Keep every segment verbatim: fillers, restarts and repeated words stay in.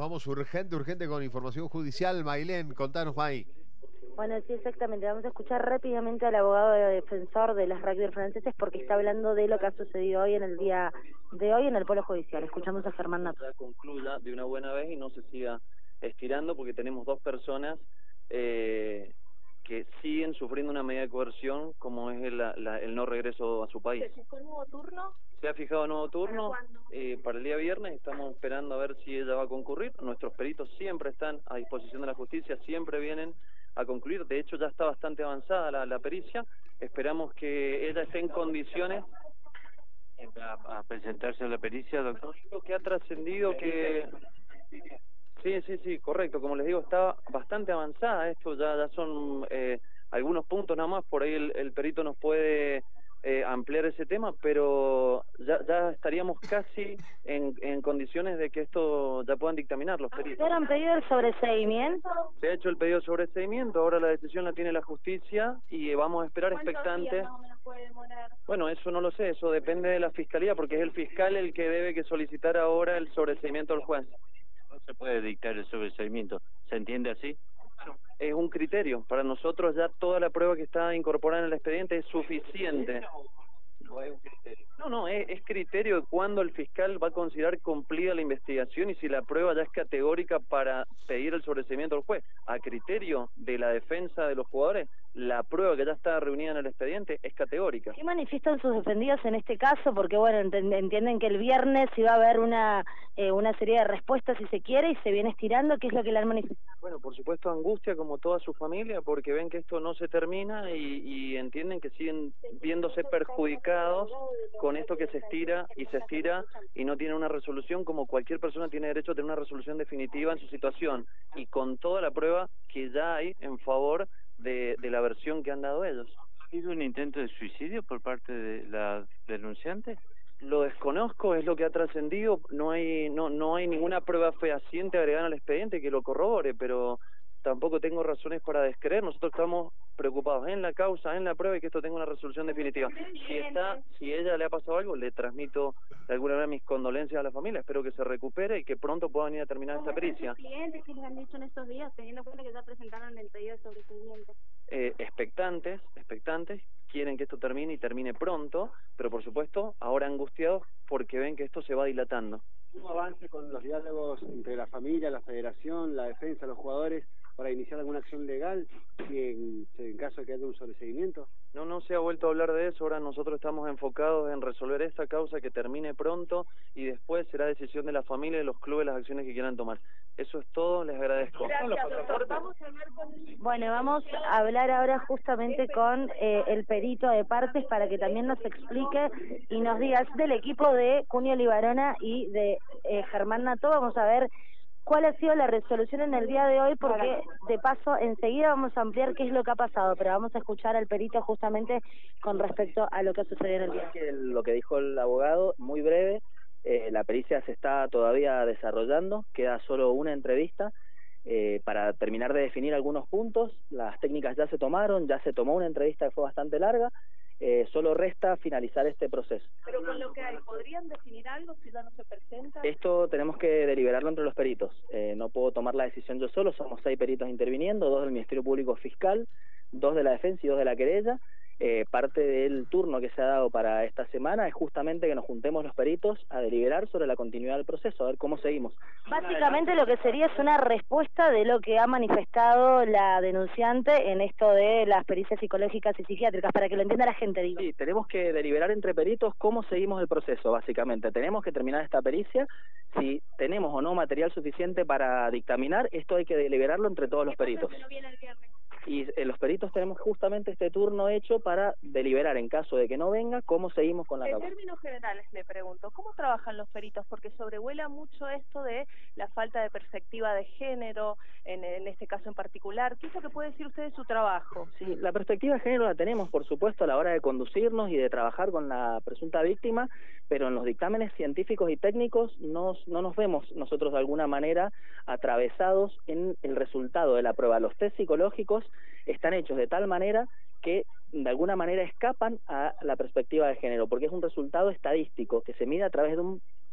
vamos urgente, urgente con información judicial. Mailén, contanos, May. Bueno, sí, exactamente. Vamos a escuchar rápidamente al abogado defensor de los rugby franceses porque está hablando de lo que ha sucedido hoy en el día de hoy en el Polo Judicial. Escuchamos a Germán Nato. Ya concluya de una buena vez y no se siga estirando porque tenemos dos personas eh, que siguen sufriendo una medida de coerción como es el, la, el no regreso a su país. ¿Se fijó el nuevo turno? Se ha fijado nuevo turno ¿Para cuándo? Eh, para el día viernes. Estamos esperando a ver si ella va a concurrir. Nuestros peritos siempre están a disposición de la justicia, siempre vienen a concluir. De hecho, ya está bastante avanzada la, la pericia. Esperamos que ella esté en condiciones a, a presentarse a la pericia, doctor. Lo que ha trascendido que... Sí, sí, sí, correcto. Como les digo, está bastante avanzada. Esto ya, ya son eh, algunos puntos nada más. Por ahí el, el perito nos puede eh, ampliar ese tema, pero ya, ya estaríamos casi en, en condiciones de que esto ya puedan dictaminar los peritos. ¿Ustedes han pedido el sobreseimiento? Se ha hecho el pedido de sobreseimiento, ahora la decisión la tiene la justicia y vamos a esperar expectantes. ¿Cuántos días más o menos puede demorar? Bueno, eso no lo sé, eso depende de la fiscalía, porque es el fiscal el que debe que solicitar ahora el sobreseimiento al juez. No se puede dictar el sobreseimiento, ¿se entiende así? Es un criterio, para nosotros ya toda la prueba que está incorporada en el expediente es suficiente. No es un criterio. No, no, es, es criterio de cuándo el fiscal va a considerar cumplida la investigación y si la prueba ya es categórica para pedir el sobreseimiento al juez. A criterio de la defensa de los jugadores, la prueba que ya está reunida en el expediente es categórica. ¿Qué manifiestan sus defendidos en este caso? Porque, bueno, ent entienden que el viernes iba a haber una eh, una serie de respuestas, si se quiere, y se viene estirando. ¿Qué es lo que le han manifestado? Bueno, por supuesto angustia como toda su familia, porque ven que esto no se termina y, y entienden que siguen viéndose perjudicados con esto que se estira y se estira y no tiene una resolución, como cualquier persona tiene derecho a tener una resolución definitiva en su situación, y con toda la prueba que ya hay en favor de, de la versión que han dado ellos. ¿Ha habido un intento de suicidio por parte de la denunciante? Lo desconozco, es lo que ha trascendido, no hay no no hay ninguna prueba fehaciente agregada al expediente que lo corrobore, pero tampoco tengo razones para descreer. Nosotros estamos preocupados en la causa, en la prueba y que esto tenga una resolución definitiva. Si está, si ella le ha pasado algo, le transmito de alguna manera mis condolencias a la familia. Espero que se recupere y que pronto pueda venir a terminar esta pericia. ¿Los clientes que les han dicho en estos días, teniendo en cuenta que ya presentaron el pedido de sobreseimiento? Eh, expectantes, expectantes, quieren que esto termine y termine pronto, pero por supuesto ahora angustiados porque ven que esto se va dilatando. ¿Cómo avance con los diálogos entre la familia, la federación, la defensa, los jugadores para iniciar alguna acción legal y en, en caso de que haya un sobreseimiento? No, no se ha vuelto a hablar de eso. Ahora nosotros estamos enfocados en resolver esta causa, que termine pronto y después será decisión de la familia y de los clubes las acciones que quieran tomar. Eso es todo, les agradezco. Gracias, doctor. Vamos a hablar con... Bueno, vamos a hablar ahora justamente con eh, el perito de partes para que también nos explique y nos diga del equipo de Cunio Libarona y de eh, Germán Nato. Vamos a ver cuál ha sido la resolución en el día de hoy, porque de paso enseguida vamos a ampliar qué es lo que ha pasado, pero vamos a escuchar al perito justamente con respecto a lo que ha sucedido en el día. Que lo que dijo el abogado, muy breve, eh, la pericia se está todavía desarrollando, queda solo una entrevista eh, para terminar de definir algunos puntos. Las técnicas ya se tomaron, ya se tomó una entrevista que fue bastante larga, eh, solo resta finalizar este proceso. Pero con lo que hay, ¿podrían definir algo si ya no se presenta? Esto tenemos que deliberarlo entre los peritos, eh, no puedo tomar la decisión yo solo, somos seis peritos interviniendo, dos del Ministerio Público Fiscal, dos de la defensa y dos de la querella. Eh, parte del turno que se ha dado para esta semana es justamente que nos juntemos los peritos a deliberar sobre la continuidad del proceso, a ver cómo seguimos. Básicamente lo que sería es una respuesta de lo que ha manifestado la denunciante en esto de las pericias psicológicas y psiquiátricas, para que lo entienda la gente, digo. Sí, tenemos que deliberar entre peritos cómo seguimos el proceso, básicamente. Tenemos que terminar esta pericia, si tenemos o no material suficiente para dictaminar, esto hay que deliberarlo entre todos los peritos. No viene el viernes. Y eh, los peritos tenemos justamente este turno hecho para deliberar, en caso de que no venga, cómo seguimos con la En causa. términos generales le pregunto, ¿cómo trabajan los peritos? Porque sobrevuela mucho esto de la falta de perspectiva de género, en, en este caso en particular. ¿Qué es lo que puede decir usted de su trabajo? Sí, la perspectiva de género la tenemos, por supuesto, a la hora de conducirnos y de trabajar con la presunta víctima, pero en los dictámenes científicos y técnicos nos, no nos vemos nosotros de alguna manera atravesados en el resultado de la prueba. Los test psicológicos están hechos de tal manera que de alguna manera escapan a la perspectiva de género, porque es un resultado estadístico que se mide a través de un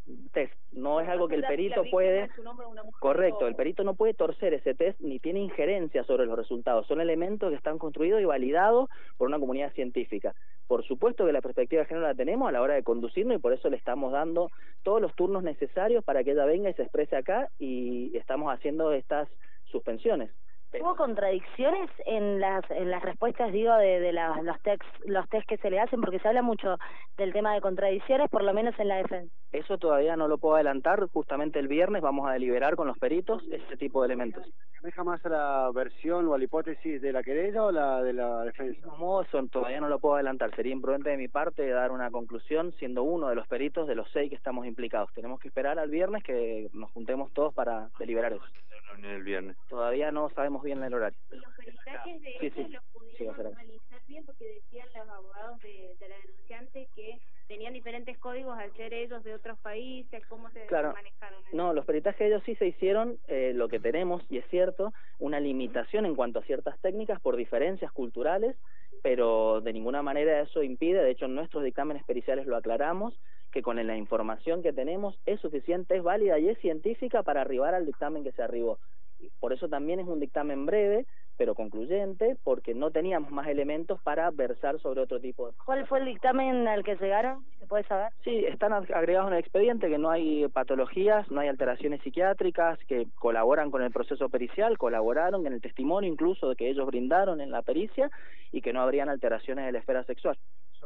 test, no es algo que el La- la perito víctima puede... es un hombre o una mujer, Correcto, o- el perito no puede torcer ese test ni tiene injerencia sobre los resultados, son elementos que están construidos y validados por una comunidad científica. Por supuesto que la perspectiva de género la tenemos a la hora de conducirnos y por eso le estamos dando todos los turnos necesarios para que ella venga y se exprese acá y estamos haciendo estas suspensiones. ¿Hubo contradicciones en las en las respuestas, digo, de, de la- los test los test que se le hacen? Porque se habla mucho del tema de contradicciones, por lo menos en la defensa. Eso todavía no lo puedo adelantar, justamente el viernes vamos a deliberar con los peritos ese tipo de elementos. ¿Deja más a la versión o a la hipótesis de la querella o la de la defensa? No, eso todavía no lo puedo adelantar, sería imprudente de mi parte dar una conclusión siendo uno de los peritos de los seis que estamos implicados. Tenemos que esperar al viernes que nos juntemos todos para deliberar eso. El viernes. Todavía no sabemos bien el horario. Y los peritajes de Sí, ellos sí. los Sí, va a pudieron ser así. analizar bien porque decían los abogados de, de la denunciante que tenían diferentes códigos al ser ellos de otros países, cómo se Claro. manejaron. en No, los peritajes ellos sí se hicieron, eh, lo que tenemos, y es cierto, una limitación en cuanto a ciertas técnicas por diferencias culturales, pero de ninguna manera eso impide, de hecho en nuestros dictámenes periciales lo aclaramos, que con la información que tenemos es suficiente, es válida y es científica para arribar al dictamen que se arribó. Por eso también es un dictamen breve, pero concluyente, porque no teníamos más elementos para versar sobre otro tipo de... ¿Cuál fue el dictamen al que llegaron? ¿Se puede saber? Sí, están ag- agregados en el expediente que no hay patologías, no hay alteraciones psiquiátricas, que colaboran con el proceso pericial, colaboraron en el testimonio incluso de que ellos brindaron en la pericia y que no habrían alteraciones de la esfera sexual.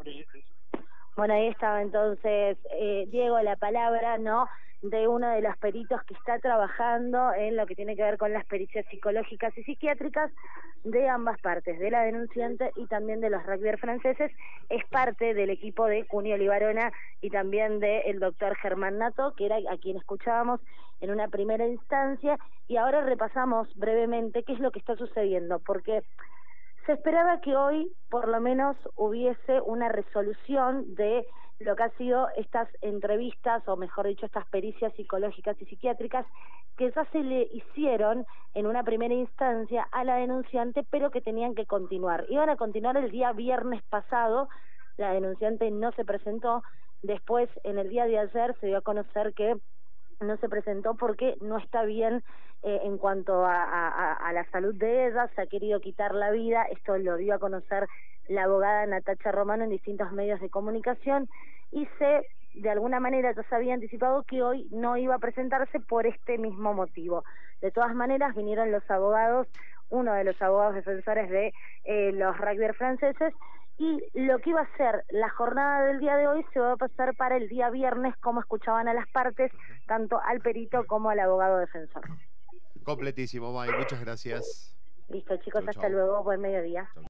Bueno, ahí estaba entonces, eh, Diego, la palabra, ¿no?, de uno de los peritos que está trabajando en lo que tiene que ver con las pericias psicológicas y psiquiátricas de ambas partes, de la denunciante y también de los rugbyers franceses. Es parte del equipo de Cunio Libarona y también del doctor Germán Nato, que era a quien escuchábamos en una primera instancia, y ahora repasamos brevemente qué es lo que está sucediendo, porque se esperaba que hoy por lo menos hubiese una resolución de lo que ha sido estas entrevistas, o mejor dicho, estas pericias psicológicas y psiquiátricas que ya se le hicieron en una primera instancia a la denunciante, pero que tenían que continuar. Iban a continuar el día viernes pasado, la denunciante no se presentó, después en el día de ayer se dio a conocer que no se presentó porque no está bien eh, en cuanto a, a, a la salud de ella, se ha querido quitar la vida, esto lo dio a conocer la abogada Natacha Romano en distintos medios de comunicación, y se, de alguna manera ya se había anticipado que hoy no iba a presentarse por este mismo motivo. De todas maneras vinieron los abogados, uno de los abogados defensores de eh, los rugbyers franceses, y lo que iba a ser la jornada del día de hoy se va a pasar para el día viernes, como escuchaban a las partes, tanto al perito como al abogado defensor. Completísimo, May, muchas gracias. Listo, chicos, Chau, hasta chau. luego, buen mediodía.